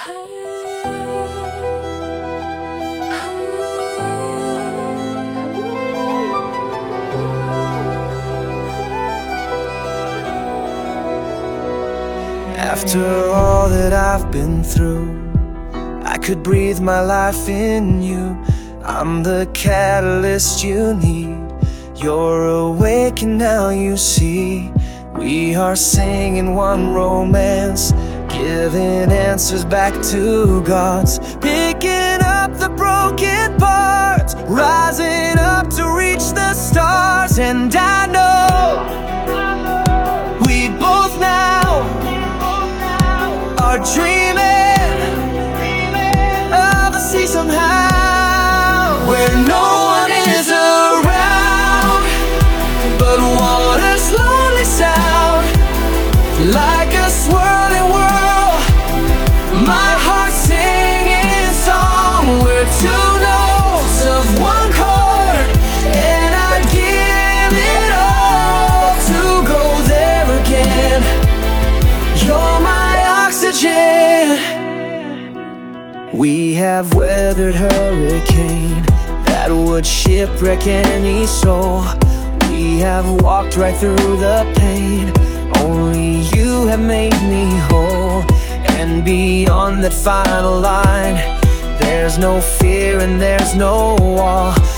After all that I've been through, I could breathe my life in you. I'm the catalyst you need. You're awake and now you see. We are singing one romance, giving answers back to God's, picking up the broken parts, rising up to reach the stars. And I know we both now are dreaming of a sea somehow, where no one is around but water's lonely sound. Like a swirling whirl, my heart singing song. We're two notes of one chord, and I'd give it all to go there again. You're my oxygen. We have weathered hurricane that would shipwreck any soul. We have walked right through the pain. Only you have made me whole. And beyond that final line, there's no fear and there's no wall.